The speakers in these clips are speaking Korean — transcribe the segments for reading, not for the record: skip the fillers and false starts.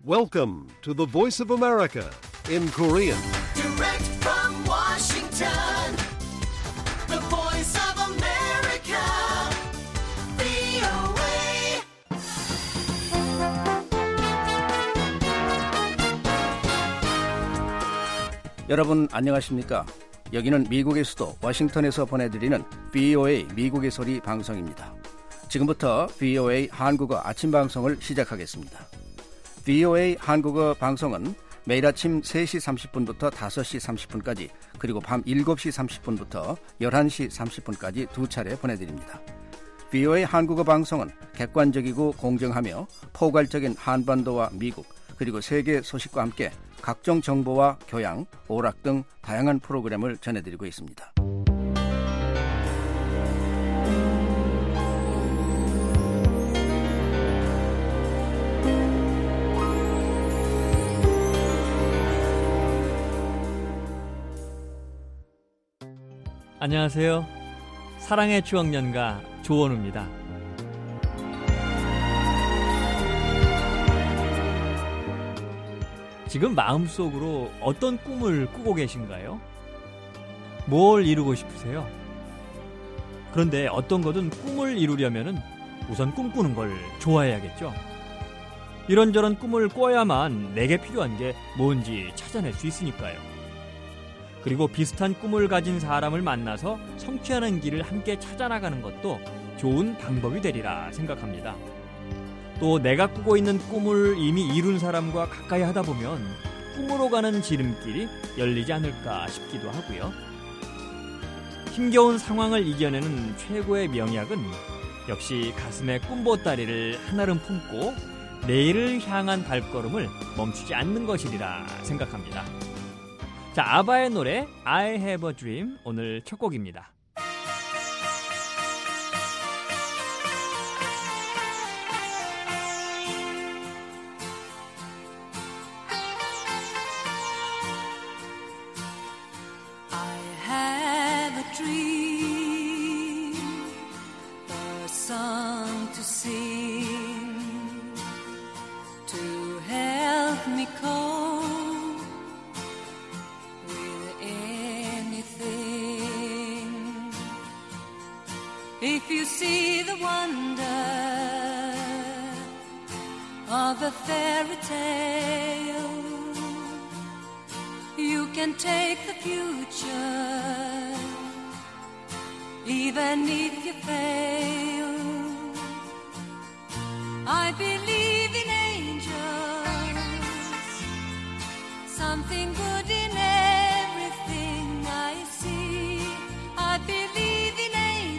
Welcome to the Voice of America in Korean. Direct from Washington, the Voice of America, VOA. 여러분 안녕하십니까? 여기는 미국의 수도 워싱턴에서 보내드리는 VOA 미국의 소리 방송입니다. 지금부터 VOA 한국어 아침 방송을 시작하겠습니다. VOA 한국어 방송은 매일 아침 3시 30분부터 5시 30분까지 그리고 밤 7시 30분부터 11시 30분까지 두 차례 보내드립니다. VOA 한국어 방송은 객관적이고 공정하며 포괄적인 한반도와 미국 그리고 세계 소식과 함께 각종 정보와 교양, 오락 등 다양한 프로그램을 전해드리고 있습니다. 안녕하세요. 사랑의 추억연가 조원우입니다. 지금 마음속으로 어떤 꿈을 꾸고 계신가요? 뭘 이루고 싶으세요? 그런데 어떤 거든 꿈을 이루려면 우선 꿈꾸는 걸 좋아해야겠죠? 이런저런 꿈을 꿔야만 내게 필요한 게 뭔지 찾아낼 수 있으니까요. 그리고 비슷한 꿈을 가진 사람을 만나서 성취하는 길을 함께 찾아나가는 것도 좋은 방법이 되리라 생각합니다. 또 내가 꾸고 있는 꿈을 이미 이룬 사람과 가까이 하다 보면 꿈으로 가는 지름길이 열리지 않을까 싶기도 하고요. 힘겨운 상황을 이겨내는 최고의 명약은 역시 가슴에 꿈보따리를 한아름 품고 내일을 향한 발걸음을 멈추지 않는 것이리라 생각합니다. 자, 아바의 노래 I Have a Dream 오늘 첫 곡입니다. I have a dream, a song to sing, to help me cope. If you see the wonder of a fairy tale, you can take the future, even if you fail. I believe in angels, something good in everything I see. I believe in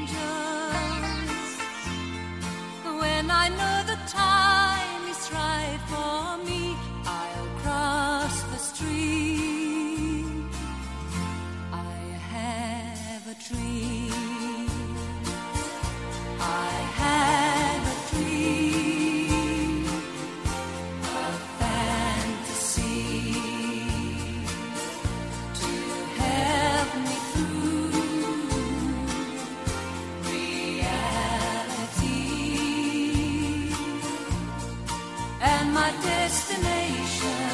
when I know the time is right for me, I'll cross the stream. I have a dream. I have a dream, a fantasy to help me through reality. And my destination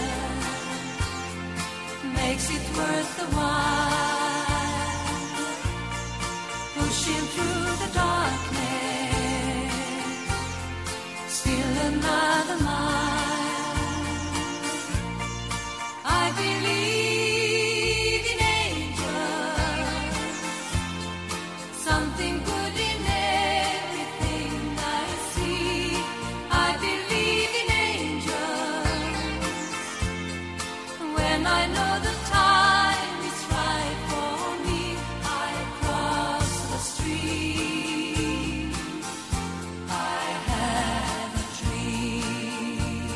makes it worth the while, pushing through the darkness, still another mile. I believe in angels, something good in everything I see. I believe in when I know the time is right for me, I cross the stream. I have a dream.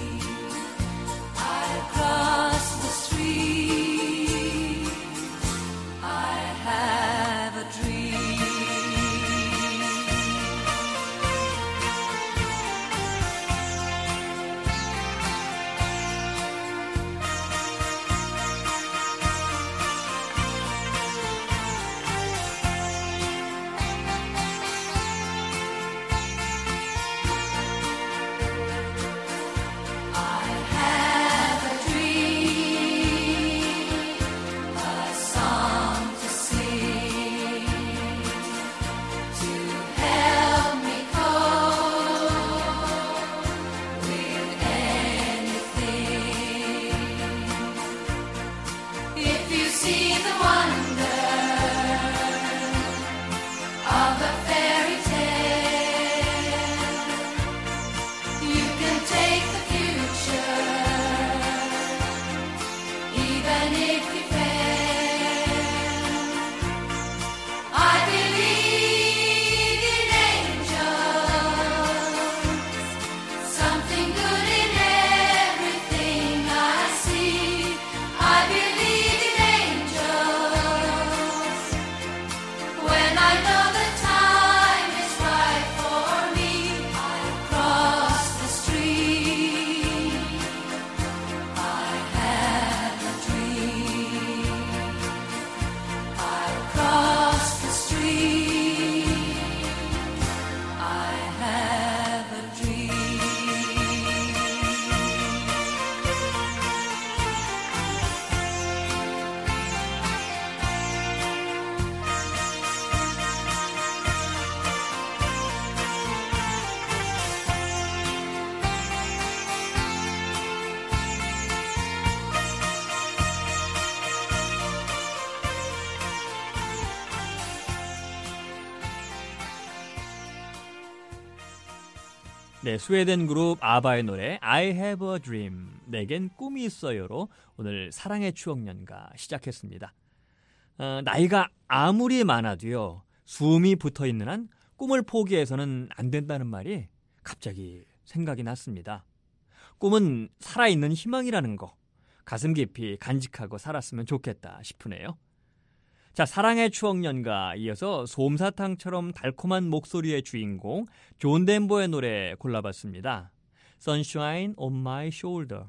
네, 스웨덴 그룹 아바의 노래 I have a dream, 내겐 꿈이 있어요로 오늘 사랑의 추억연가 시작했습니다. 나이가 아무리 많아도요, 숨이 붙어있는 한 꿈을 포기해서는 안 된다는 말이 갑자기 생각이 났습니다. 꿈은 살아있는 희망이라는 거, 가슴 깊이 간직하고 살았으면 좋겠다 싶으네요. 자, 사랑의 추억연가 이어서 솜사탕처럼 달콤한 목소리의 주인공 존 덴버의 노래 골라봤습니다. Sunshine on my shoulder.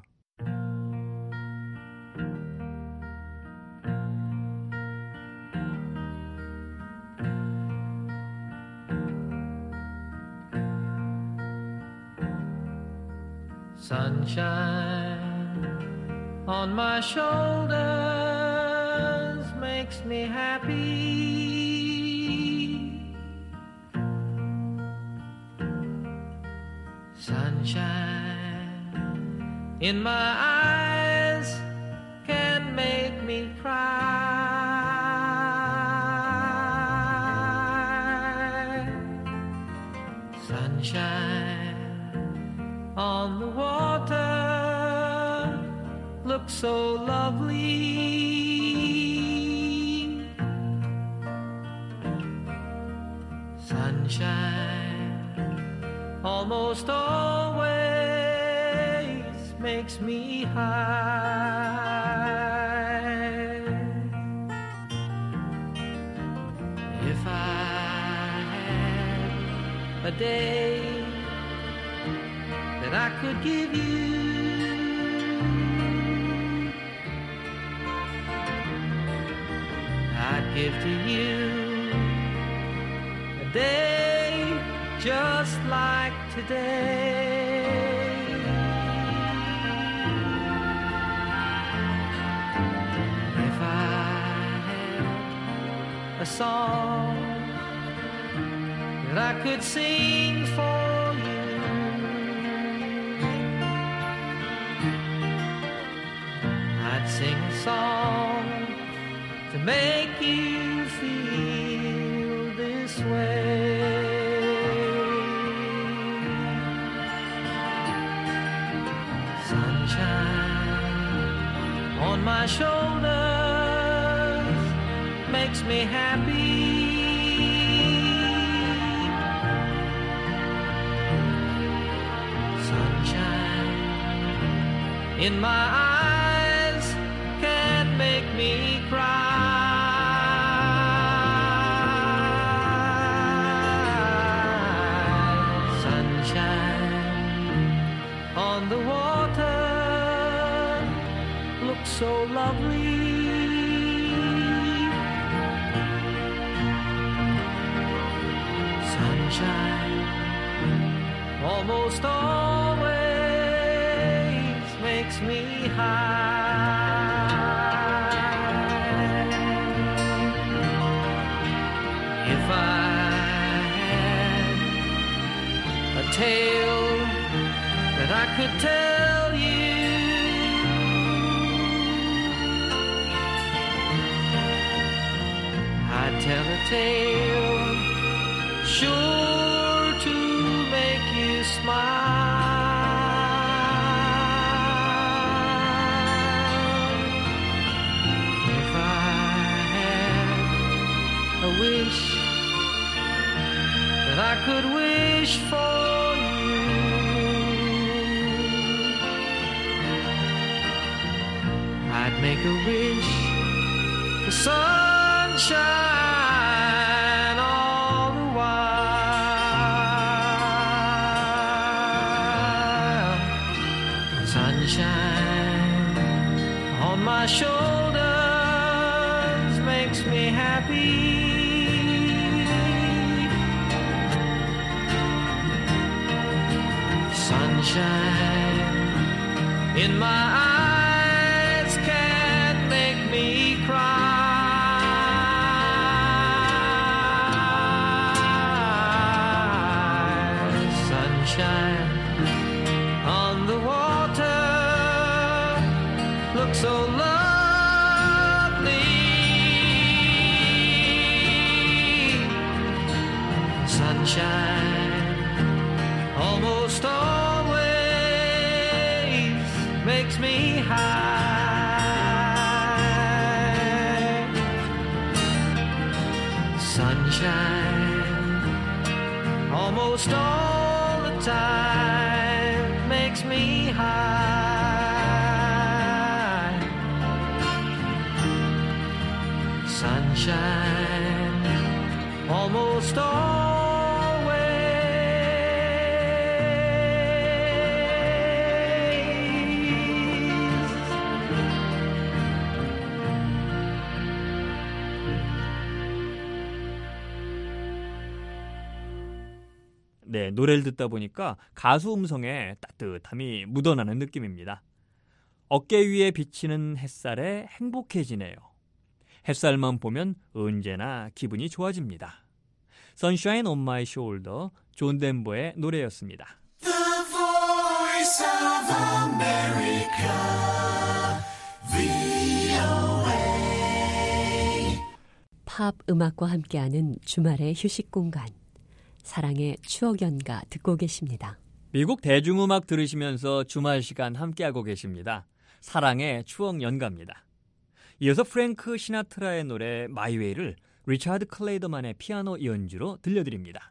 Sunshine on my shoulders makes me happy. Sunshine in my eyes can make me cry. Sunshine on the water looks so lovely. Sunshine almost always makes me high. If I had a day that I could give you, I'd give to you a day just like today. If I had a song that I could sing for you, I'd sing a song to make you feel this way. Sunshine on my shoulders makes me happy. Sunshine in my eyes can make me cry. On the water looks so lovely. Sunshine almost always makes me high. If I had a tale that I could tell you, I'd tell a tale sure to make you smile. If I had a wish that I could wish for you, I'd make a wish for sunshine all the while. Sunshine on my shoulders makes me happy. Sunshine in my eyes can make me cry. Sunshine on the water looks so lovely. Sunshine almost makes me high. Sunshine almost all the time makes me high. Sunshine almost 네, 노래를 듣다 보니까 가수 음성에 따뜻함이 묻어나는 느낌입니다. 어깨 위에 비치는 햇살에 행복해지네요. 햇살만 보면 언제나 기분이 좋아집니다. Sunshine on my shoulder, 존 덴버의 노래였습니다. The voice of America, VOA. 팝 음악과 함께하는 주말의 휴식 공간. 사랑의 추억 연가 듣고 계십니다. 미국 대중음악 들으시면서 주말 시간 함께하고 계십니다. 사랑의 추억 연가입니다. 이어서 프랭크 시나트라의 노래 마이웨이를 리차드 클레이더만의 피아노 연주로 들려드립니다.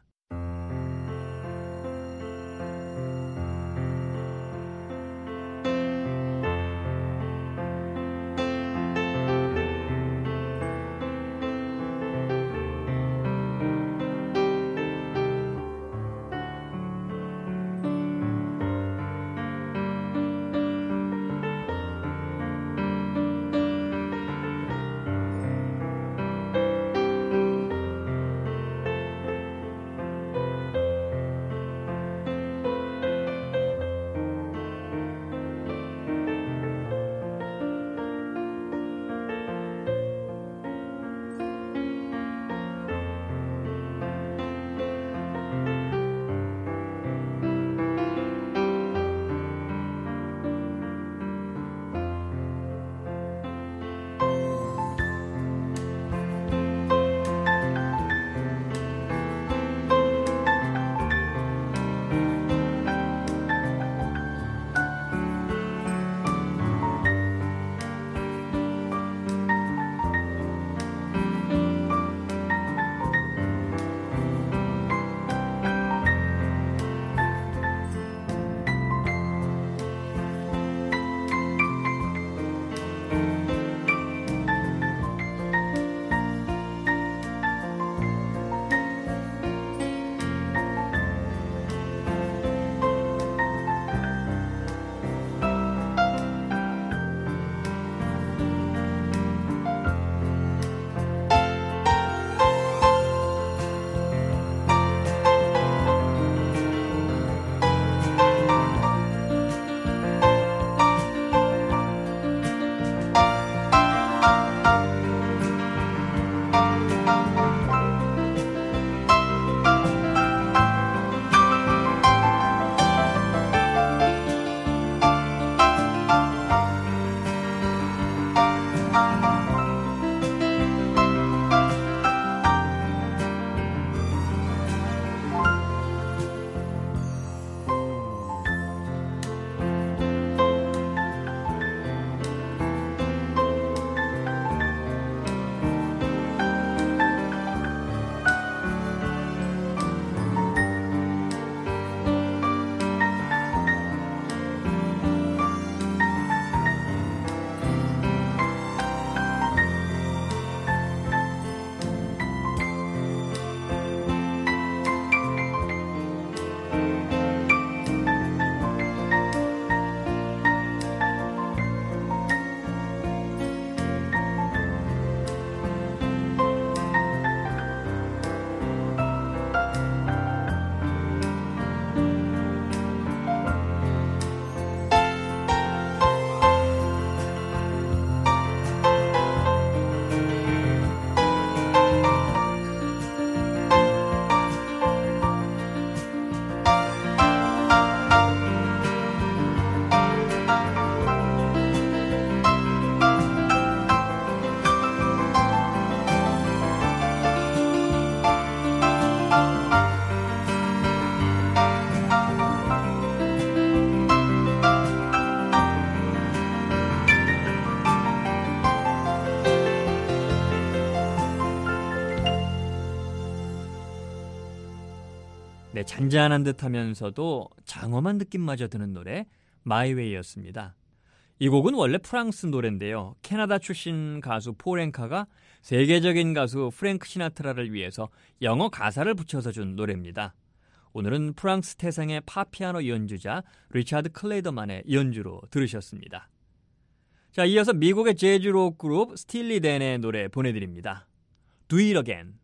잔잔한 듯하면서도 장엄한 느낌마저 드는 노래 마이웨이였습니다. 이 곡은 원래 프랑스 노래인데요. 캐나다 출신 가수 폴 앵카가 세계적인 가수 프랭크 시나트라를 위해서 영어 가사를 붙여서 준 노래입니다. 오늘은 프랑스 태생의 팝피아노 연주자 리차드 클레이더만의 연주로 들으셨습니다. 자, 이어서 미국의 재즈록 그룹 스틸리 댄의 노래 보내드립니다. Do It Again.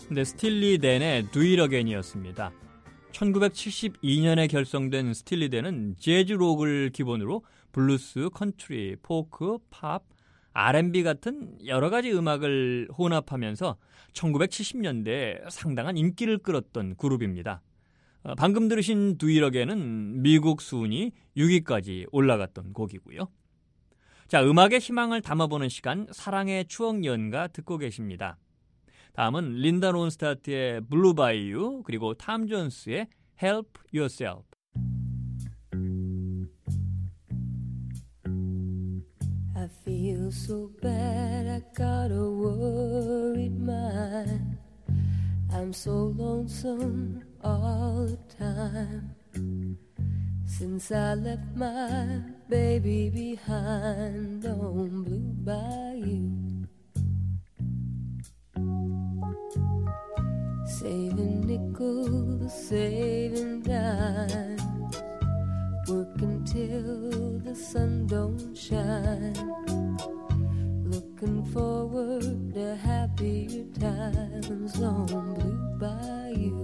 네, 스틸리 댄의 Do It Again이었습니다. 1972년에 결성된 스틸리 댄은 재즈 록을 기본으로 블루스, 컨트리, 포크, 팝, R&B 같은 여러 가지 음악을 혼합하면서 1970년대에 상당한 인기를 끌었던 그룹입니다. 방금 들으신 Do It Again은 미국 순위 6위까지 올라갔던 곡이고요. 자, 음악의 희망을 담아보는 시간, 사랑의 추억 연가 듣고 계십니다. 다음은 린다 론스타트의 Blue Bayou, 그리고 탐 존스의 Help Yourself. I feel so bad, I got a worried mind. I'm so lonesome all the time. Since I left my baby behind on Blue Bayou. Saving nickels, saving dimes, working till the sun don't shine, looking forward to happier times on Blue Bayou.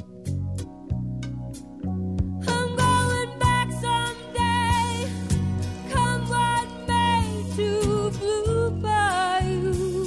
I'm going back someday, come what may, to Blue Bayou.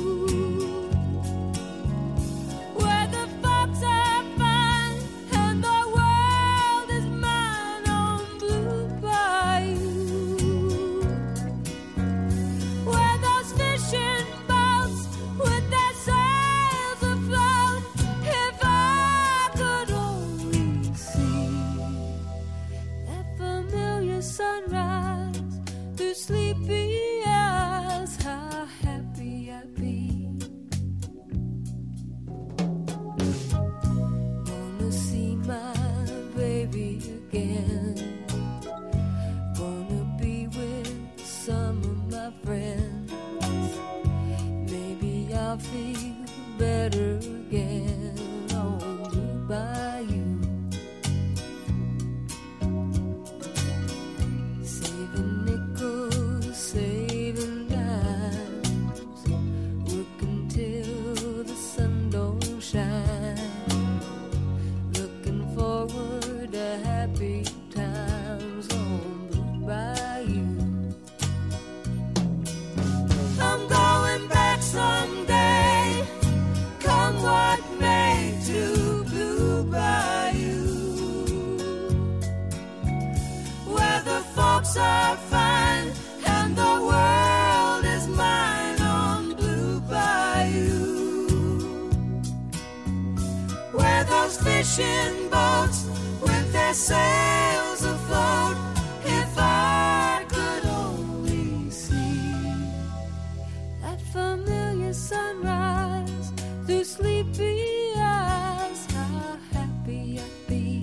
Are fine and the world is mine on Blue Bayou, where those fishing boats with their sails afloat. If I could only see that familiar sunrise through sleepy eyes, how happy I'd be.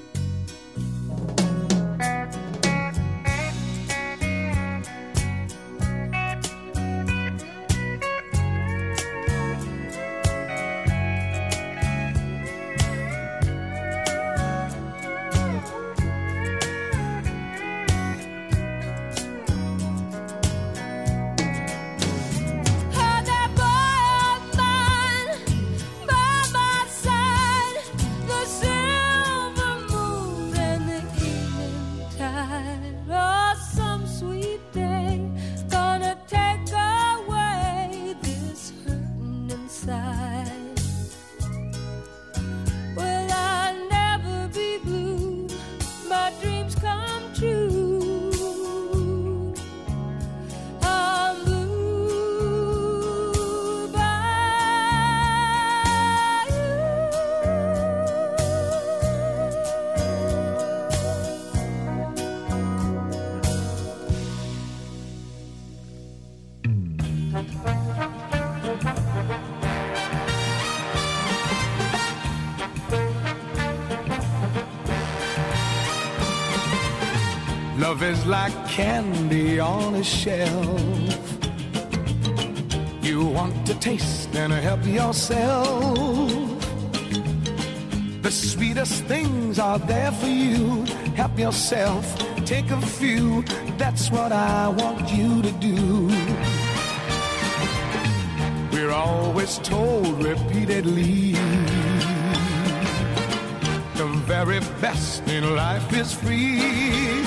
Love is like candy on a shelf. You want to taste and help yourself. The sweetest things are there for you. Help yourself, take a few. That's what I want you to do. We're We're always told repeatedly the very best in life is free.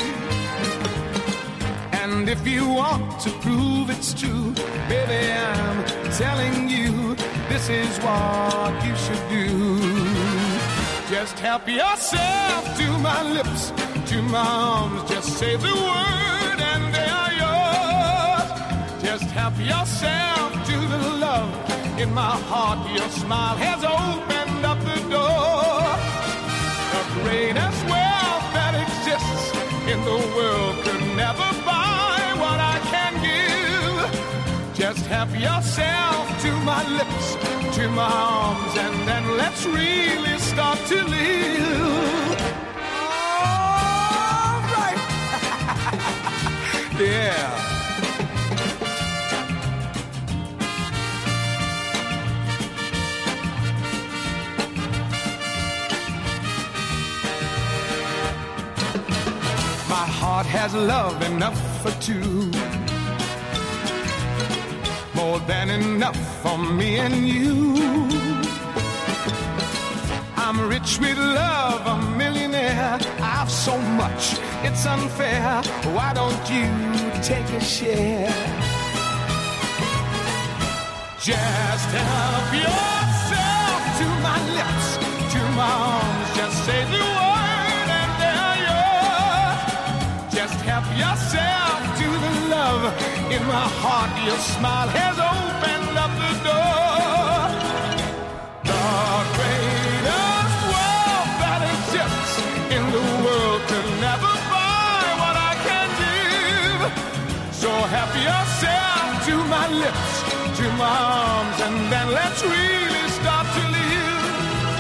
And if you want to prove it's true, baby, I'm telling you, this is what you should do. Just help yourself to my lips, to my arms, just say the word and they are yours. Just help yourself to the love in my heart. Your smile has opened up the door. The greatest wealth that exists in the world could never buy what I can give. Just help yourself to my lips, to my arms, and then let's really start to live. All right. Yeah. My heart has love enough for two, more than enough for me and you. I'm rich with love, a millionaire. I've so much, it's unfair. Why don't you take a share? Just help yourself to my lips, to my arms. Just say the word and they're yours. Just help yourself to the love in my heart. Your smile has opened up the door. The greatest wealth that exists in the world could never buy what I can give. So help yourself to my lips, to my arms, and then let's really start to live.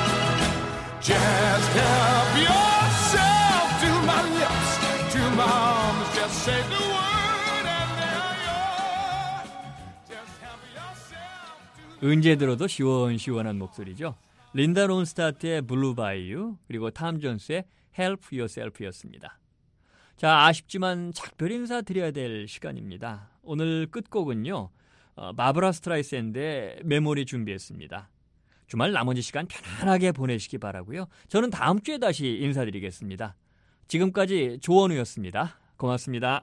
Just help yourself to my lips, to my arms, just say the word and they're yours. Just help yourself to... 언제 들어도 시원시원한 목소리죠. 린다 론스타트의 블루 바이유, 그리고 탐 존스의 Help Yourself였습니다. 자, 아쉽지만 작별 인사 드려야 될 시간입니다. 오늘 끝곡은요, 바브라 스트라이샌드의 메모리 준비했습니다. 주말 나머지 시간 편안하게 보내시기 바라고요. 저는 다음 주에 다시 인사드리겠습니다. 지금까지 조원우였습니다. 고맙습니다.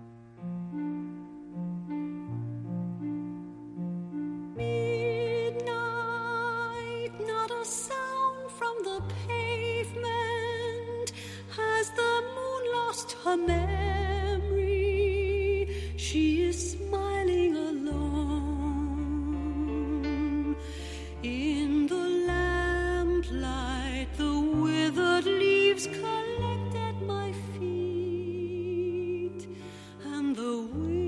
Midnight, not a sound from the pavement. Has the moon lost her memory? She is smiling alone. In the lamplight, the withered leaves collect at my feet, and the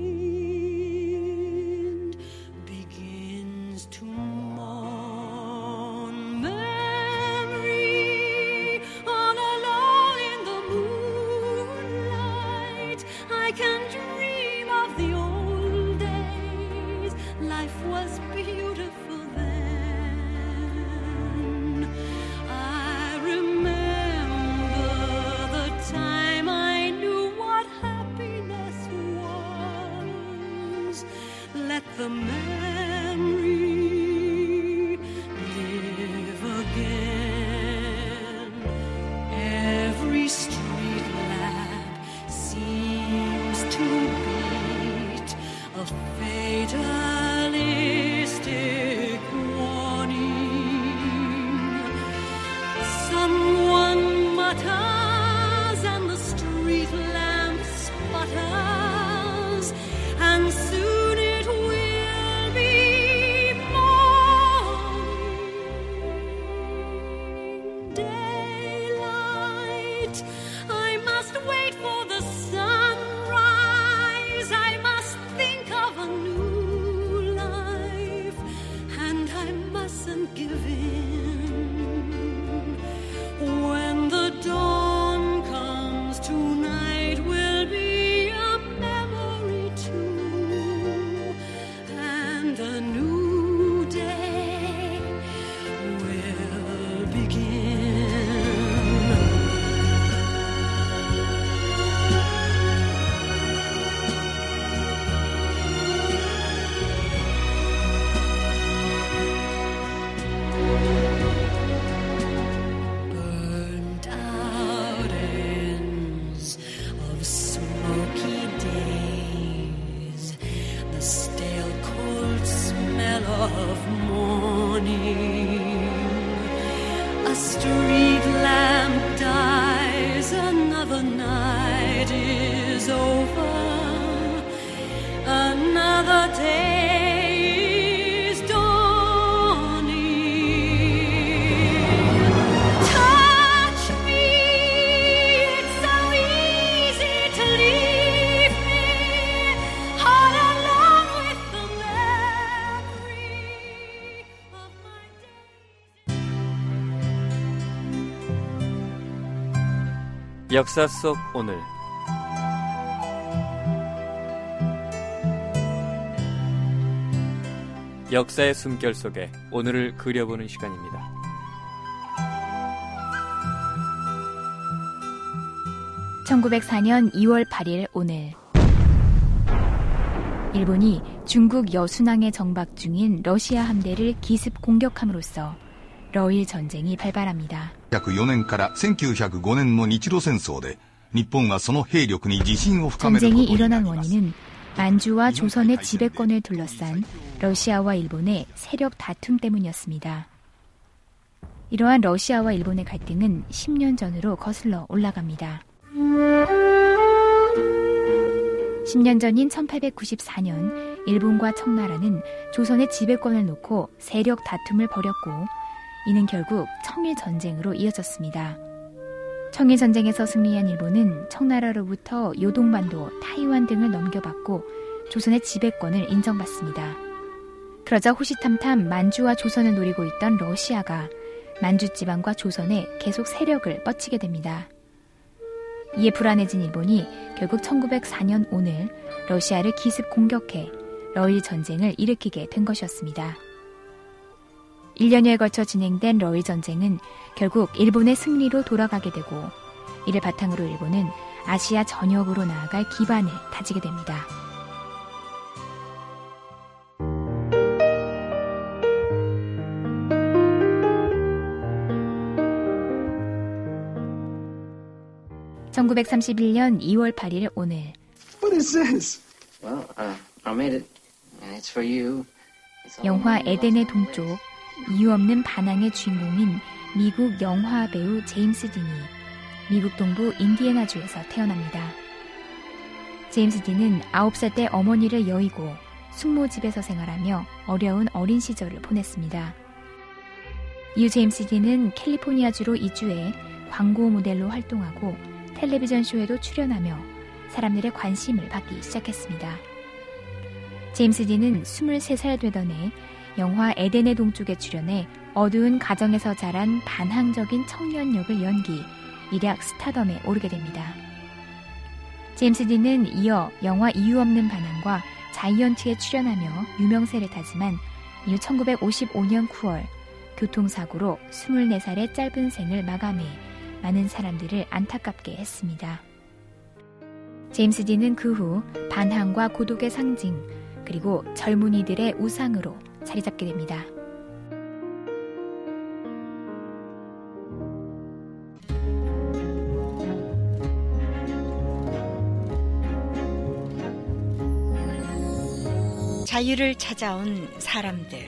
wind begins to mourn. Memory, all alone in the moonlight, I can dream of the old days. Life was beautiful then. I remember the time I knew what happiness was. Let the memory live again. Every street lamp seems to beat a fatalistic warning. Someone mutters and the street lamp sputters, and soon it will be the day is dawning. Touch me, it's so easy to leave me all alone with the memory of my days. 역사 속 오늘 역사의 숨결 속에 오늘을 그려보는 시간입니다. (1904년 2월 8일) 오늘 일본이 중국 여순항에 정박 중인 러시아 함대를 기습 공격함으로써 러일 전쟁이 발발합니다. 1904年から1905年の日露戦争で日本はその兵力に自信を深めること 전쟁이 にな 일어난 ります 원인은 만주와 조선의 지배권을 둘러싼 러시아와 일본의 세력 다툼 때문이었습니다. 이러한 러시아와 일본의 갈등은 10년 전으로 거슬러 올라갑니다. 10년 전인 1894년 일본과 청나라는 조선의 지배권을 놓고 세력 다툼을 벌였고 이는 결국 청일전쟁으로 이어졌습니다. 청일전쟁에서 승리한 일본은 청나라로부터 요동반도, 타이완 등을 넘겨받고 조선의 지배권을 인정받습니다. 그러자 호시탐탐 만주와 조선을 노리고 있던 러시아가 만주 지방과 조선에 계속 세력을 뻗치게 됩니다. 이에 불안해진 일본이 결국 1904년 오늘 러시아를 기습 공격해 러일 전쟁을 일으키게 된 것이었습니다. 1년여에 걸쳐 진행된 러일 전쟁은 결국 일본의 승리로 돌아가게 되고 이를 바탕으로 일본은 아시아 전역으로 나아갈 기반을 다지게 됩니다. (1931년 2월 8일) 오늘 What is this? Well, I made it. It's for you. 영화 에덴의 동쪽 이유 없는 반항의 주인공인 미국 영화 배우 제임스 딘이 미국 동부 인디애나주에서 태어납니다. 제임스 딘은 9살 때 어머니를 여의고 숙모집에서 생활하며 어려운 어린 시절을 보냈습니다. 이후 제임스 딘은 캘리포니아주로 이주해 광고 모델로 활동하고 텔레비전 쇼에도 출연하며 사람들의 관심을 받기 시작했습니다. 제임스 딘은 23살 되던 해 영화 에덴의 동쪽에 출연해 어두운 가정에서 자란 반항적인 청년 역을 연기, 일약 스타덤에 오르게 됩니다. 제임스 딘은 이어 영화 이유 없는 반항과 자이언트에 출연하며 유명세를 타지만 이후 1955년 9월 교통사고로 24살의 짧은 생을 마감해 많은 사람들을 안타깝게 했습니다. 제임스 딘은 그 후 반항과 고독의 상징 그리고 젊은이들의 우상으로 자리 잡게 됩니다. 자유를 찾아온 사람들.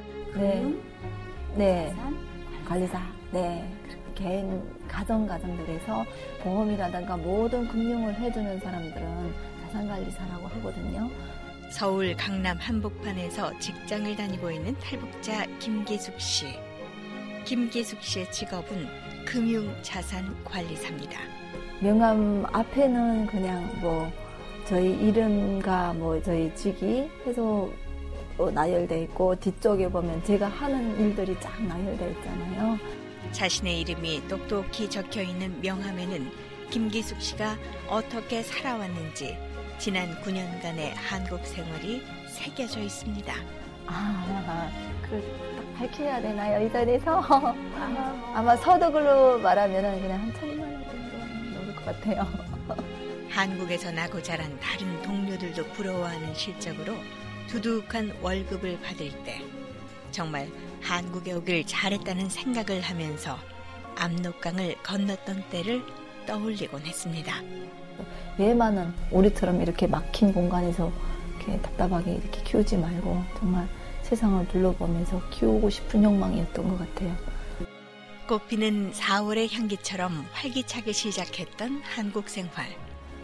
네. 관리사. 네. 개인 가정들에서 보험이라든가 모든 금융을 해주는 사람들은 자산관리사라고 하거든요. 서울 강남 한복판에서 직장을 다니고 있는 탈북자 김기숙 씨. 김기숙 씨의 직업은 금융자산관리사입니다. 명함 앞에는 그냥 저희 이름과 저희 직위 해서 나열되어 있고 뒤쪽에 보면 제가 하는 일들이 쫙 나열되어 있잖아요. 자신의 이름이 똑똑히 적혀있는 명함에는 김기숙 씨가 어떻게 살아왔는지 지난 9년간의 한국 생활이 새겨져 있습니다. 그걸 딱 밝혀야 되나요? 이 자리에서? 아마 서독으로 말하면 그냥 한 1,000만 원 정도 넘을 것 같아요. 한국에서 나고 자란 다른 동료들도 부러워하는 실적으로 두둑한 월급을 받을 때 정말 한국에 오길 잘했다는 생각을 하면서 압록강을 건넜던 때를 떠올리곤 했습니다. 얘만은 우리처럼 이렇게 막힌 공간에서 이렇게 답답하게 이렇게 키우지 말고 정말 세상을 둘러보면서 키우고 싶은 욕망이었던 것 같아요. 꽃피는 4월의 향기처럼 활기차게 시작했던 한국 생활.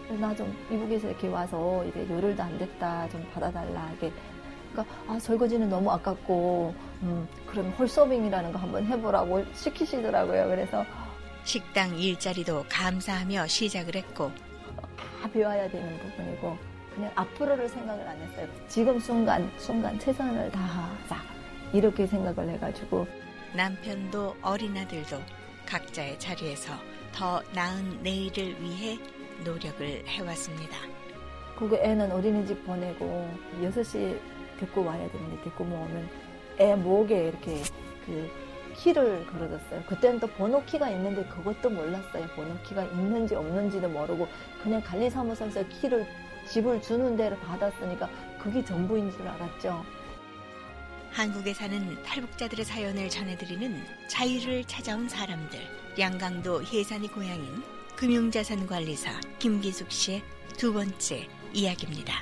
나 좀 미국에서 이렇게 와서 이제 열흘도 안 됐다 좀 받아달라 이게. 그러니까 설거지는 너무 아깝고 그럼 홀서빙이라는 거 한번 해보라고 시키시더라고요. 그래서 식당 일자리도 감사하며 시작을 했고 다 배워야 되는 부분이고 그냥 앞으로를 생각을 안 했어요. 지금 순간 최선을 다하자 이렇게 생각을 해가지고 남편도 어린 아들도 각자의 자리에서 더 나은 내일을 위해 노력을 해왔습니다. 그리고 애는 어린이집 보내고 6시에 데리고 와야 되는데 데리고 오면 애 목에 이렇게 그 키를 걸어줬어요. 그때는 또 번호키가 있는데 그것도 몰랐어요. 번호키가 있는지 없는지도 모르고 그냥 관리사무소에서 키를 집을 주는 대로 받았으니까 그게 전부인 줄 알았죠. 한국에 사는 탈북자들의 사연을 전해드리는 자유를 찾아온 사람들. 양강도 해산이 고향인 금융자산관리사 김기숙 씨의 두 번째 이야기입니다.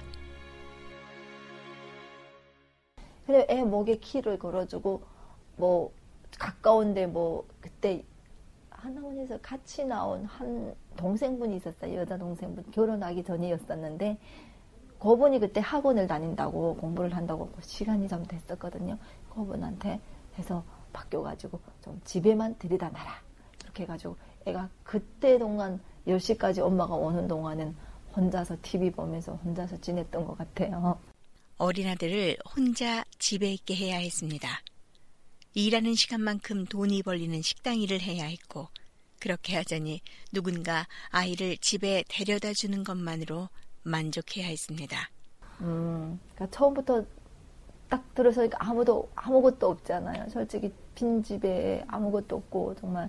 그래 애 목에 키를 걸어주고 뭐 가까운데 뭐 그때 하나원에서 같이 나온 한 동생분이 있었어요. 여자 동생분 결혼하기 전이었었는데 그분이 그때 학원을 다닌다고 공부를 한다고 시간이 좀 됐었거든요. 그분한테 해서 바뀌어가지고 좀 집에만 들이다 놔라 이렇게 해가지고 애가 그때 동안 10시까지 엄마가 오는 동안은 혼자서 TV 보면서 혼자서 지냈던 것 같아요. 어린 아들을 혼자 집에 있게 해야 했습니다. 일하는 시간만큼 돈이 벌리는 식당 일을 해야 했고 그렇게 하자니 누군가 아이를 집에 데려다 주는 것만으로 만족해야 했습니다. 그러니까 처음부터 딱 들어서니까 아무것도 없잖아요. 솔직히 빈 집에 아무것도 없고 정말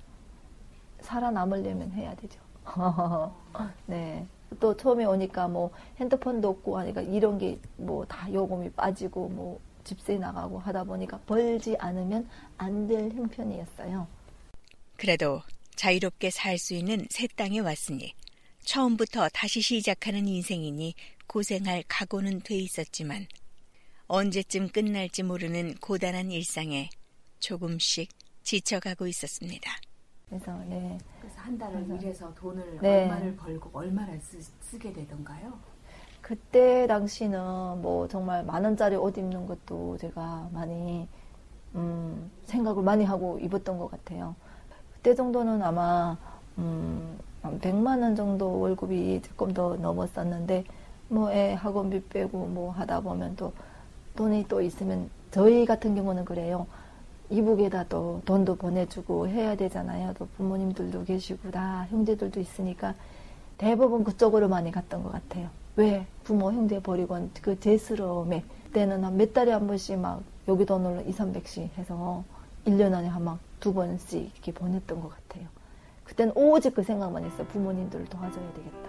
살아남으려면 해야 되죠. 네. 또 처음에 오니까 뭐 핸드폰도 없고 하니까 이런 게 뭐 다 요금이 빠지고 뭐 집세 나가고 하다 보니까 벌지 않으면 안 될 형편이었어요. 그래도 자유롭게 살 수 있는 새 땅에 왔으니 처음부터 다시 시작하는 인생이니 고생할 각오는 돼 있었지만 언제쯤 끝날지 모르는 고단한 일상에 조금씩 지쳐가고 있었습니다. 그래서 한 달을 일해서 돈을 네. 얼마를 벌고 얼마를 쓰게 되던가요? 그때 당시는 뭐 정말 10,000원짜리 옷 입는 것도 제가 많이 생각을 많이 하고 입었던 것 같아요. 그때 정도는 아마 100만 원 정도 월급이 조금 더 넘었었는데 뭐 애 학원비 빼고 뭐 하다 보면 또 돈이 또 있으면 저희 같은 경우는 그래요. 이북에다 또 돈도 보내주고 해야 되잖아요. 또 부모님들도 계시고 다 형제들도 있으니까 대부분 그쪽으로 많이 갔던 것 같아요. 왜? 부모 형제 버리고 그 제스러움에 그때는 한 몇 달에 한 번씩 막 여기 돈으로 200~300씩 해서 1년 안에 한 막 2번씩 이렇게 보냈던 것 같아요. 그때는 오직 그 생각만 했어요. 부모님들을 도와줘야 되겠다.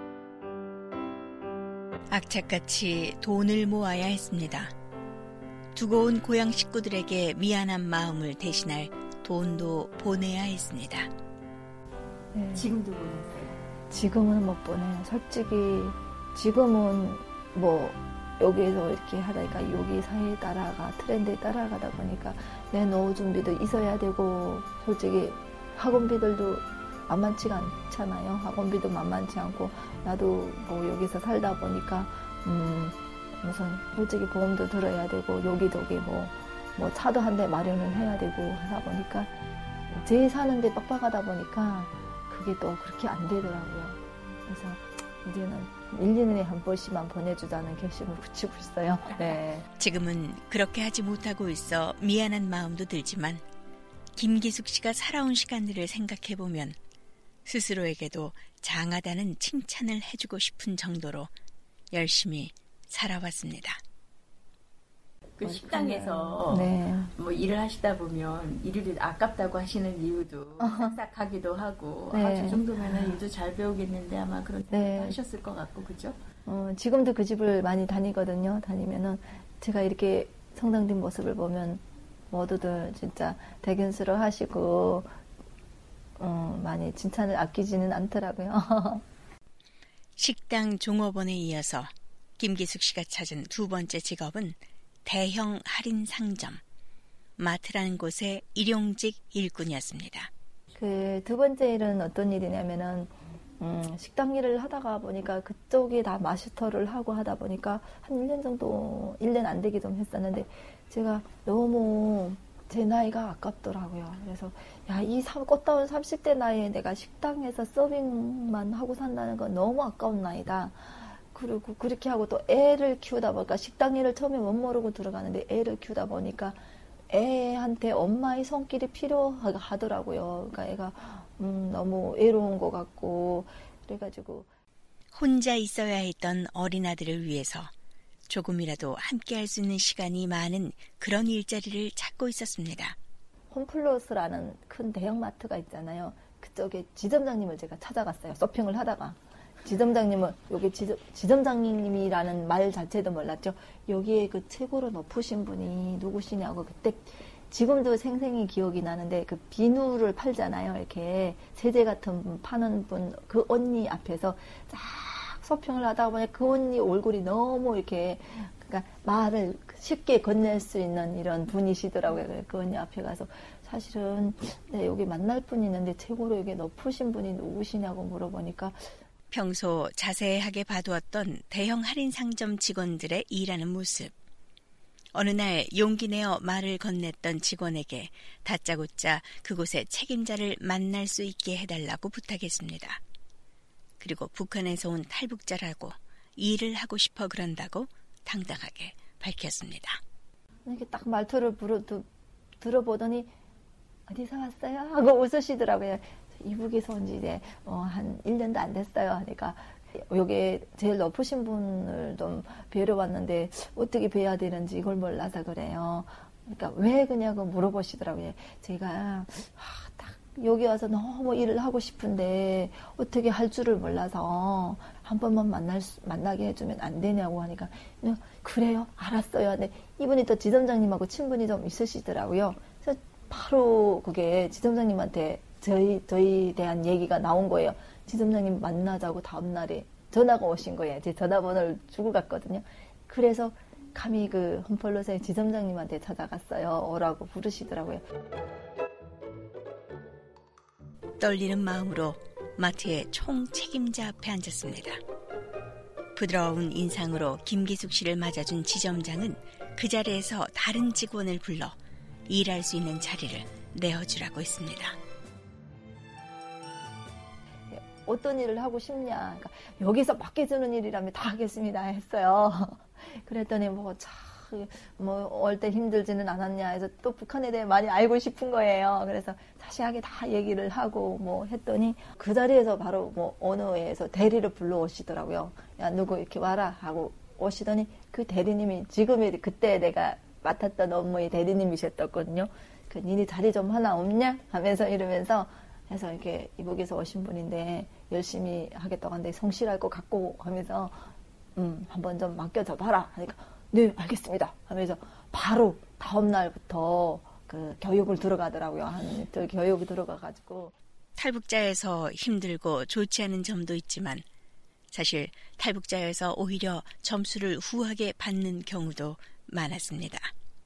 악착같이 돈을 모아야 했습니다. 두고 온 고향 식구들에게 미안한 마음을 대신할 돈도 보내야 했습니다. 네. 지금도 보내세요? 지금은 못 보내요. 솔직히 지금은 뭐 여기에서 이렇게 하다니까 여기 사회에 따라가 트렌드에 따라가다 보니까 내 노후 준비도 있어야 되고 솔직히 학원비들도 만만치가 않잖아요. 학원비도 만만치 않고 나도 뭐 여기서 살다 보니까 무슨 솔직히 보험도 들어야 되고 여기저기 뭐 차도 한 대 마련을 해야 되고 하다 보니까 제 사는데 빡빡하다 보니까 그게 또 그렇게 안 되더라고요. 그래서 이제는 1~2년에 한 번씩만 보내주자는 결심을 붙이고 있어요. 네. 지금은 그렇게 하지 못하고 있어 미안한 마음도 들지만 김기숙 씨가 살아온 시간들을 생각해보면 스스로에게도 장하다는 칭찬을 해주고 싶은 정도로 열심히 살아왔습니다. 그 식당에서 네. 뭐 일을 하시다 보면 일이 아깝다고 하시는 이유도 싹싹하기도 하고 네. 저 정도면 일도 잘 배우겠는데 아마 그런 생각도 네. 하셨을 것 같고 그죠? 지금도 그 집을 많이 다니거든요. 다니면은 제가 이렇게 성장된 모습을 보면 모두들 진짜 대견스러워 하시고 많이 칭찬을 아끼지는 않더라고요. 식당 종업원에 이어서 김기숙 씨가 찾은 두 번째 직업은 대형 할인 상점, 마트라는 곳의 일용직 일꾼이었습니다. 그 두 번째 일은 어떤 일이냐면은 식당 일을 하다가 보니까 그쪽이 다 마스터를 하고 하다 보니까 한 1년 정도, 1년 안 되게 좀 했었는데 제가 너무 제 나이가 아깝더라고요. 그래서 야, 이 꽃다운 30대 나이에 내가 식당에서 서빙만 하고 산다는 건 너무 아까운 나이다. 그리고 그렇게 하고 또 애를 키우다 보니까 식당 일을 처음에 못 모르고 들어가는데 애를 키우다 보니까 애한테 엄마의 손길이 필요하더라고요. 그러니까 애가 너무 외로운 것 같고 그래가지고 혼자 있어야 했던 어린 아들을 위해서 조금이라도 함께할 수 있는 시간이 많은 그런 일자리를 찾고 있었습니다. 홈플러스라는 큰 대형마트가 있잖아요. 그쪽에 지점장님을 제가 찾아갔어요. 서핑을 하다가. 지점장님은 여기 지점장님이라는 말 자체도 몰랐죠. 여기에 그 최고로 높으신 분이 누구시냐고 그때 지금도 생생히 기억이 나는데 그 비누를 팔잖아요. 이렇게 세제 같은 분 파는 분 그 언니 앞에서 쫙 서핑을 하다 보니 그 언니 얼굴이 너무 이렇게 그러니까 말을 쉽게 건넬 수 있는 이런 분이시더라고요. 그 언니 앞에 가서 사실은 네, 여기 만날 분이 있는데 최고로 여기 높으신 분이 누구시냐고 물어보니까 평소 자세하게 봐두었던 대형 할인 상점 직원들의 일하는 모습. 어느 날 용기 내어 말을 건넸던 직원에게 다짜고짜 그곳의 책임자를 만날 수 있게 해달라고 부탁했습니다. 그리고 북한에서 온 탈북자라고 일을 하고 싶어 그런다고 당당하게 밝혔습니다. 이렇게 딱 말투를 들어보더니 어디서 왔어요? 하고 웃으시더라고요. 이북에서 온 지 이제 한 1년도 안 됐어요. 그러니까 여기 제일 높으신 분을 좀 뵈러 왔는데 어떻게 뵈야 되는지 이걸 몰라서 그래요. 그러니까 왜 그냐고 물어보시더라고요. 제가 딱 여기 와서 너무 일을 하고 싶은데 어떻게 할 줄을 몰라서 한 번만 만나게 해주면 안 되냐고 하니까 그래요? 알았어요. 근데 이분이 또 지점장님하고 친분이 좀 있으시더라고요. 그래서 바로 그게 지점장님한테 저희 대한 얘기가 나온 거예요. 지점장님 만나자고 다음날에 전화가 오신 거예요. 제 전화번호를 주고 갔거든요. 그래서 감히 그 홈플러스의 지점장님한테 찾아갔어요. 오라고 부르시더라고요. 떨리는 마음으로 마트의 총 책임자 앞에 앉았습니다. 부드러운 인상으로 김기숙 씨를 맞아준 지점장은 그 자리에서 다른 직원을 불러 일할 수 있는 자리를 내어주라고 했습니다. 어떤 일을 하고 싶냐. 그러니까 여기서 맡겨주는 일이라면 다 하겠습니다 했어요. 그랬더니 올 때 힘들지는 않았냐 해서 또 북한에 대해 많이 알고 싶은 거예요. 그래서 자세하게 다 얘기를 하고 했더니 그 자리에서 바로 어느 회에서 대리를 불러오시더라고요. 야 누구 이렇게 와라 하고 오시더니 그 대리님이 그때 내가 맡았던 업무의 대리님이셨거든요. 그 니네 자리 좀 하나 없냐 하면서 이러면서 해서 이렇게 이북에서 오신 분인데 열심히 하겠다고 하는데 성실할 것 같고 하면서 한번 좀 맡겨줘 봐라 하니까 네 알겠습니다 하면서 바로 다음 날부터 그 교육을 들어가더라고요. 교육을 들어가가지고 탈북자에서 힘들고 좋지 않은 점도 있지만 사실 탈북자에서 오히려 점수를 후하게 받는 경우도 많았습니다.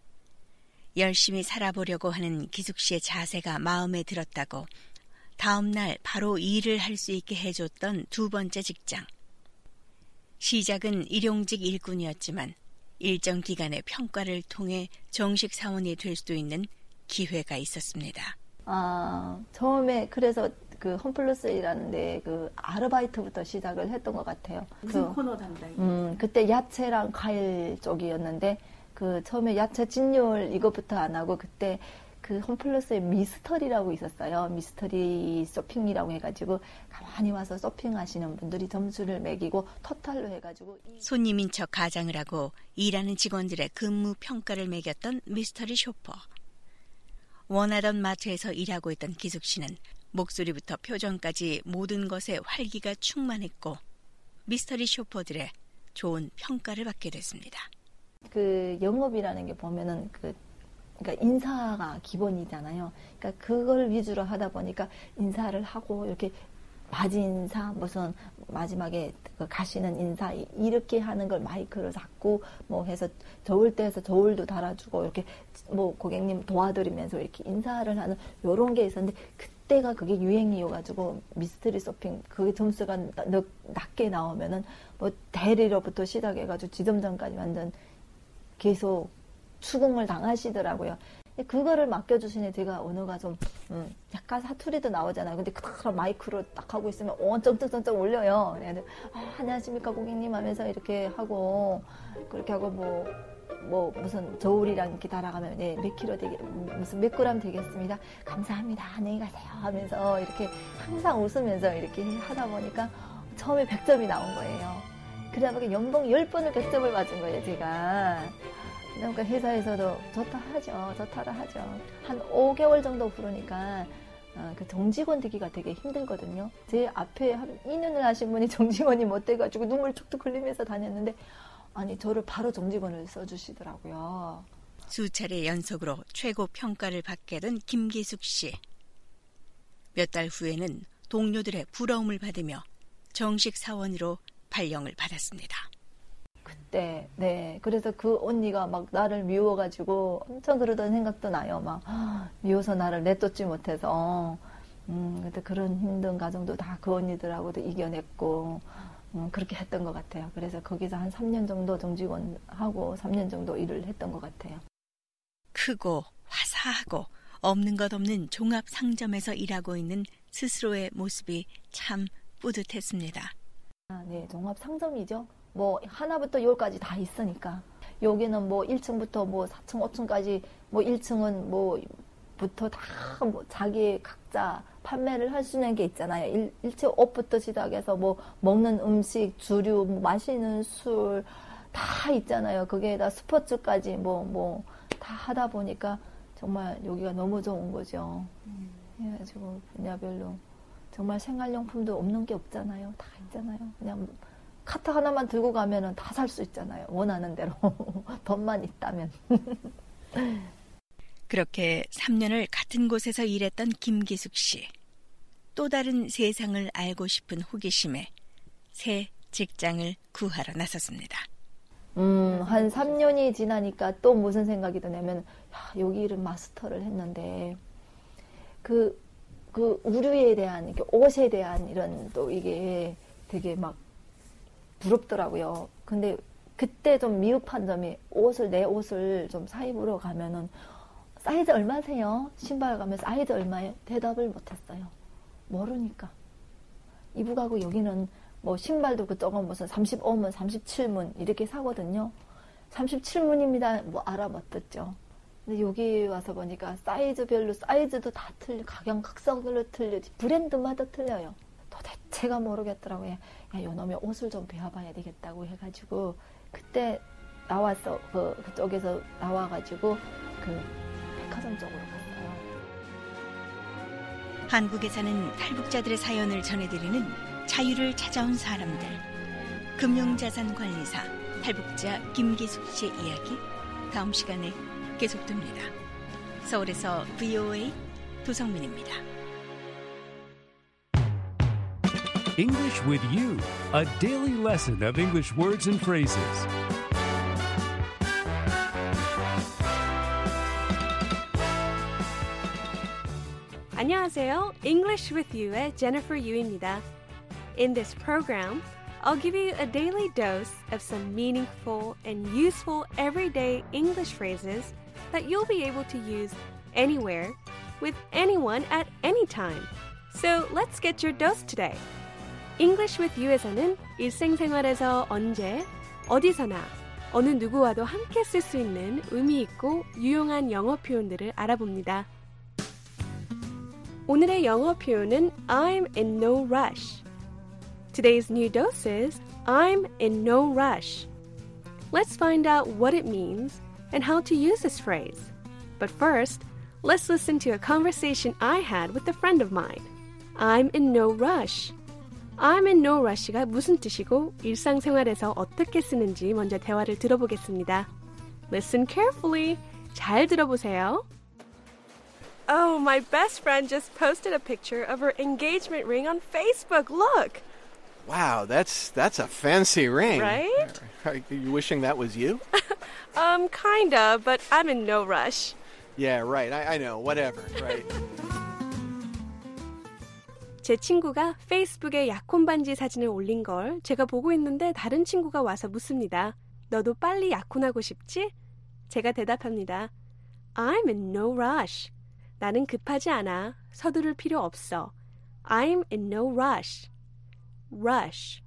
열심히 살아보려고 하는 기숙 씨의 자세가 마음에 들었다고 다음 날 바로 일을 할 수 있게 해줬던 두 번째 직장. 시작은 일용직 일꾼이었지만 일정 기간의 평가를 통해 정식 사원이 될 수도 있는 기회가 있었습니다. 처음에 그래서 그 홈플러스라는 데 그 아르바이트부터 시작을 했던 것 같아요. 무슨 코너 담당이요? 그때 야채랑 과일 쪽이었는데 그 처음에 야채 진열 이것부터 안 하고 그때 그 홈플러스에 미스터리라고 있었어요. 미스터리 쇼핑이라고 해가지고 가만히 와서 쇼핑하시는 분들이 점수를 매기고 토탈로 해가지고 손님인 척 가장을 하고 일하는 직원들의 근무 평가를 매겼던 미스터리 쇼퍼. 원하던 마트에서 일하고 있던 기숙 씨는 목소리부터 표정까지 모든 것에 활기가 충만했고 미스터리 쇼퍼들의 좋은 평가를 받게 됐습니다. 그 영업이라는 게 보면은 그러니까 인사가 기본이잖아요. 그러니까 그걸 위주로 하다 보니까 인사를 하고 이렇게 바지 인사 무슨 마지막에 가시는 인사 이렇게 하는 걸 마이크를 잡고 해서 저울 때에서 저울도 달아주고 이렇게 고객님 도와드리면서 이렇게 인사를 하는 요런 게 있었는데 그때가 그게 유행이어가지고 미스터리 서핑 그게 점수가 낮게 나오면은 뭐 대리로부터 시작해가지고 지점장까지 완전 계속 추궁을 당하시더라고요. 그거를 맡겨주시니 제가 언어가 좀 약간 사투리도 나오잖아요. 근데 그런 마이크로 딱 하고 있으면 쩡쩡쩡쩡 올려요. 그래서 안녕하십니까 고객님 하면서 이렇게 하고 그렇게 하고 뭐 무슨 저울이랑 이렇게 달아가면 네, 몇 킬로 무슨 몇 그램 되겠습니다. 감사합니다. 안녕히 가세요 하면서 이렇게 항상 웃으면서 이렇게 하다 보니까 처음에 100점이 나온 거예요. 그러다 보니까 연봉 10번을 100점을 맞은 거예요 제가. 그러니까 회사에서도 좋다라 하죠. 한 5개월 정도 부르니까 그 정직원 되기가 되게 힘들거든요. 제 앞에 한 2년을 하신 분이 정직원이 못 돼가지고 눈물 툭툭 흘리면서 다녔는데 아니 저를 바로 정직원을 써주시더라고요. 수차례 연속으로 최고 평가를 받게 된 김기숙 씨. 몇 달 후에는 동료들의 부러움을 받으며 정식 사원으로 발령을 받았습니다. 그때 네 그래서 그 언니가 막 나를 미워가지고 엄청 그러던 생각도 나요. 막 미워서 나를 내쫓지 못해서 그때 그런 힘든 과정도 다 그 언니들하고도 이겨냈고 그렇게 했던 것 같아요. 그래서 거기서 한 3년 정도 정직원하고 3년 정도 일을 했던 것 같아요. 크고 화사하고 없는 것 없는 종합 상점에서 일하고 있는 스스로의 모습이 참 뿌듯했습니다. 네, 종합 상점이죠. 뭐 하나부터 10까지 다 있으니까 여기는 뭐 1층부터 뭐 4층, 5층까지 뭐 1층은 뭐부터 다 뭐 자기 각자 판매를 할 수 있는 게 있잖아요. 1층 옷부터 시작해서 뭐 먹는 음식, 주류, 뭐 마시는 술 다 있잖아요. 거기에다 스포츠까지 뭐 다 하다 보니까 정말 여기가 너무 좋은 거죠. 그래가지고 분야별로 정말 생활용품도 없는 게 없잖아요. 다 있잖아요. 그냥 카트 하나만 들고 가면은 다 살 수 있잖아요. 원하는 대로. 돈만 있다면. 그렇게 3년을 같은 곳에서 일했던 김기숙 씨. 또 다른 세상을 알고 싶은 호기심에 새 직장을 구하러 나섰습니다. 한 3년이 지나니까 또 무슨 생각이 드냐면 여기 일은 마스터를 했는데 그 의류에 대한 옷에 대한 이런 또 이게 되게 막 부럽더라고요. 근데 그때 좀 미흡한 점이 내 옷을 좀 사입으러 가면은 사이즈 얼마세요? 신발 가면 사이즈 얼마예요? 대답을 못했어요. 모르니까. 이북하고 여기는 뭐 신발도 그쪽은 무슨 35문, 37문 이렇게 사거든요. 37문입니다. 뭐 알아 못 듣죠. 근데 여기 와서 보니까 사이즈별로 사이즈도 다 틀려. 각양각색별로 틀려. 브랜드마다 틀려요. 도대체가 모르겠더라고요. 야, 요놈의 옷을 좀 배워봐야 되겠다고 해가지고 그때 나와서 그쪽에서 나와가지고 그 백화점 쪽으로 갔어요. 한국에 사는 탈북자들의 사연을 전해드리는 자유를 찾아온 사람들. 금융자산관리사 탈북자 김기숙 씨의 이야기 다음 시간에 계속됩니다. 서울에서 VOA 도성민입니다. English with you, a daily lesson of English words and phrases. 안녕하세요. English with You의 Jennifer Yu입니다. In this program, I'll give you a daily dose of some meaningful and useful everyday English phrases that you'll be able to use anywhere, with anyone at any time. So let's get your dose today. English with You에서는 일생생활에서 언제, 어디서나, 어느 누구와도 함께 쓸 수 있는 의미 있고 유용한 영어 표현들을 알아봅니다. 오늘의 영어 표현은 I'm in no rush. Today's new dose is I'm in no rush. Let's find out what it means and how to use this phrase. But first, let's listen to a conversation I had with a friend of mine. I'm in no rush. I'm in no rush가 무슨 뜻이고 일상생활에서 어떻게 쓰는지 먼저 대화를 들어보겠습니다. Listen carefully. 잘 들어보세요. Oh, my best friend just posted a picture of her engagement ring on Facebook. Look. Wow, that's a fancy ring. Right? Are you wishing that was you? Kinda, but I'm in no rush. Yeah, right. I know. Whatever, right. 제 친구가 페이스북에 약혼 반지 사진을 올린 걸 제가 보고 있는데 다른 친구가 와서 묻습니다. 너도 빨리 약혼하고 싶지? 제가 대답합니다. I'm in no rush. 나는 급하지 않아. 서두를 필요 없어. I'm in no rush. rush.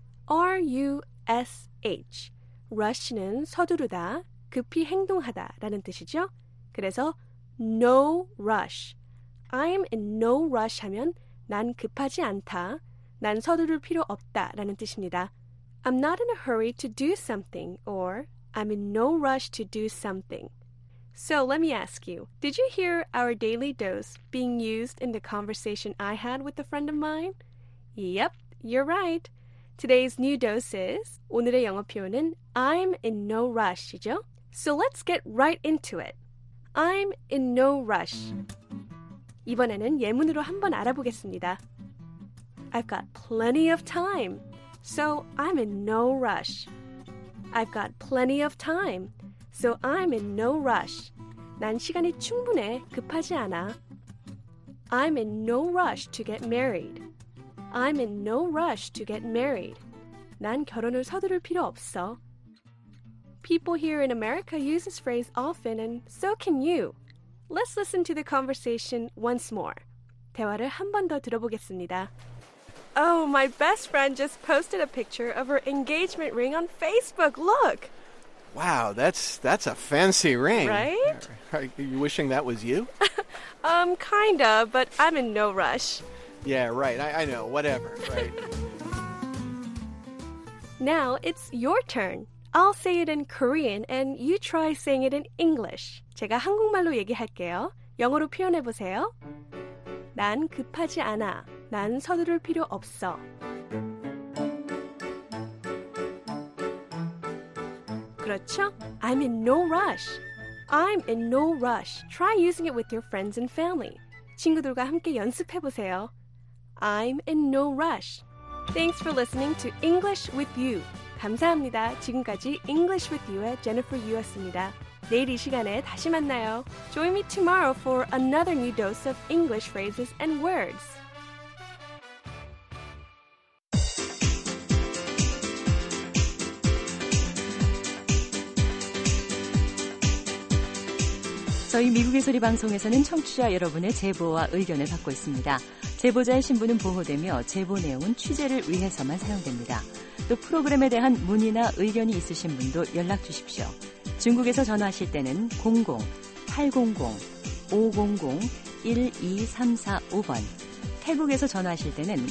R-U-S-H. rush는 서두르다, 급히 행동하다 라는 뜻이죠. 그래서 no rush. I'm in no rush 하면 난 급하지 않다, 난 서두를 필요 없다 라는 뜻입니다. I'm not in a hurry to do something or I'm in no rush to do something. So let me ask you, did you hear our daily dose being used in the conversation I had with a friend of mine? Yep, you're right. Today's new dose is, 오늘의 영어 표현은 I'm in no rush이죠. So let's get right into it. I'm in no rush. 이번에는 예문으로 한번 알아보겠습니다. I've got plenty of time, so I'm in no rush. I've got plenty of time, so I'm in no rush. 난 시간이 충분해, 급하지 않아. I'm in no rush to get married. I'm in no rush to get married. 난 결혼을 서두를 필요 없어. People here in America use this phrase often, and so can you. Let's listen to the conversation once more. 대화를 한 번 더 들어보겠습니다. Oh, my best friend just posted a picture of her engagement ring on Facebook. Look! Wow, that's a fancy ring. Right? Are you wishing that was you? Kinda, but I'm in no rush. Yeah, right. I know. Whatever. Right. Now it's your turn. I'll say it in Korean and you try saying it in English. 제가 한국말로 얘기할게요. 영어로 표현해 보세요. 난 급하지 않아. 난 서두를 필요 없어. 그렇죠? I'm in no rush. I'm in no rush. Try using it with your friends and family. 친구들과 함께 연습해 보세요. I'm in no rush. Thanks for listening to English with You. 감사합니다. 지금까지 English with You의 Jennifer Yu였습니다. 내일 이 시간에 다시 만나요. Join me tomorrow for another new dose of English phrases and words. 저희 미국의 소리 방송에서는 청취자 여러분의 제보와 의견을 받고 있습니다. 제보자의 신분은 보호되며 제보 내용은 취재를 위해서만 사용됩니다. 또 프로그램에 대한 문의나 의견이 있으신 분도 연락 주십시오. 중국에서 전화하실 때는 00-800-500-12345번, 태국에서 전화하실 때는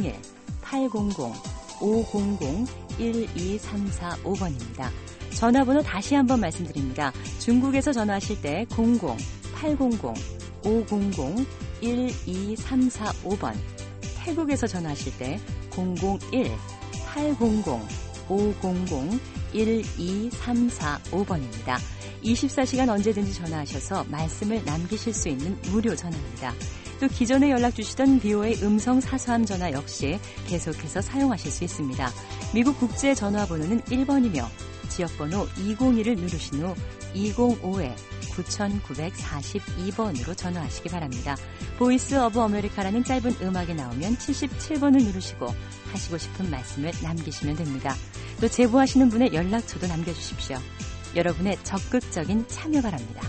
001-800-500-12345번입니다. 전화번호 다시 한번 말씀드립니다. 중국에서 전화하실 때 0-800-500-12345번, 태국에서 전화하실 때 001-800-500-12345번입니다. 24시간 언제든지 전화하셔서 말씀을 남기실 수 있는 무료 전화입니다. 또 기존에 연락 주시던 BOA 음성 사서함 전화 역시 계속해서 사용하실 수 있습니다. 미국 국제 전화번호는 1번이며 지역번호 202를 누르신 후 205-9942번으로 전화하시기 바랍니다. 보이스 오브 아메리카라는 짧은 음악이 나오면 77번을 누르시고 하시고 싶은 말씀을 남기시면 됩니다. 또 제보하시는 분의 연락처도 남겨주십시오. 여러분의 적극적인 참여 바랍니다.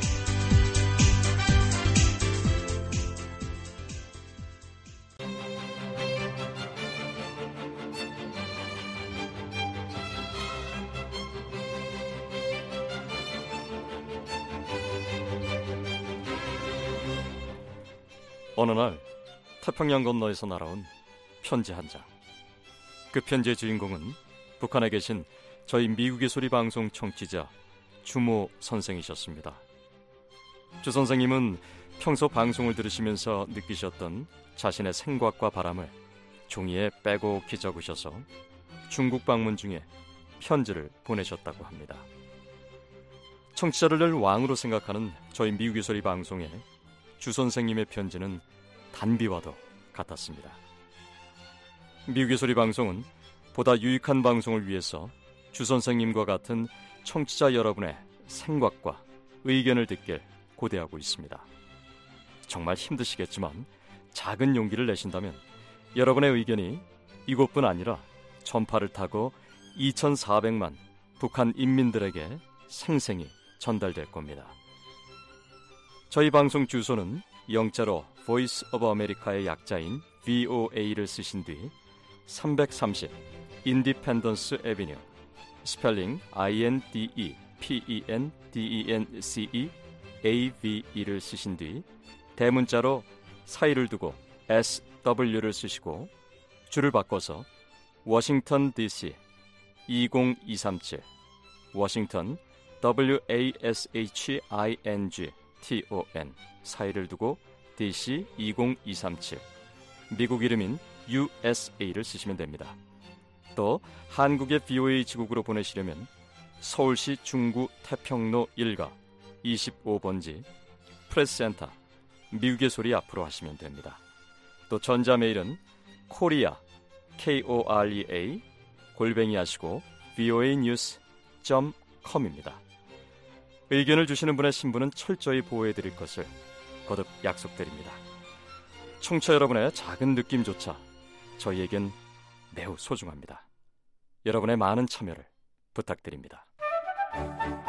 어느 날 태평양 건너에서 날아온 편지 한 장. 그 편지의 주인공은 북한에 계신 저희 미국의 소리 방송 청취자 주모 선생이셨습니다. 주 선생님은 평소 방송을 들으시면서 느끼셨던 자신의 생각과 바람을 종이에 빼곡히 적으셔서 중국 방문 중에 편지를 보내셨다고 합니다. 청취자를 늘 왕으로 생각하는 저희 미국의 소리 방송에 주 선생님의 편지는 단비와도 같았습니다. 미국의 소리 방송은 보다 유익한 방송을 위해서 주 선생님과 같은 청취자 여러분의 생각과 의견을 듣길 고대하고 있습니다. 정말 힘드시겠지만 작은 용기를 내신다면 여러분의 의견이 이곳뿐 아니라 전파를 타고 2,400만 북한 인민들에게 생생히 전달될 겁니다. 저희 방송 주소는 영자로 Voice of America의 약자인 VOA를 쓰신 뒤 330 Independence Avenue, 스펠링 INDEPENDENCE AVE를 쓰신 뒤 대문자로 사이를 두고 SW를 쓰시고 줄을 바꿔서 워싱턴 DC 20237 워싱턴 WASHINGTON 사이를 두고 DC 20237 미국 이름인 USA를 쓰시면 됩니다. 또 한국의 VOA 지국으로 보내시려면 서울시 중구 태평로 1가 25번지 프레스센터 미국의 소리 앞으로 하시면 됩니다. 또 전자메일은 코리아 KOREA @ 하시고 voanews.com입니다. 의견을 주시는 분의 신분은 철저히 보호해드릴 것을 거듭 약속드립니다. 청취자 여러분의 작은 느낌조차 저희에겐 매우 소중합니다. 여러분의 많은 참여를 부탁드립니다.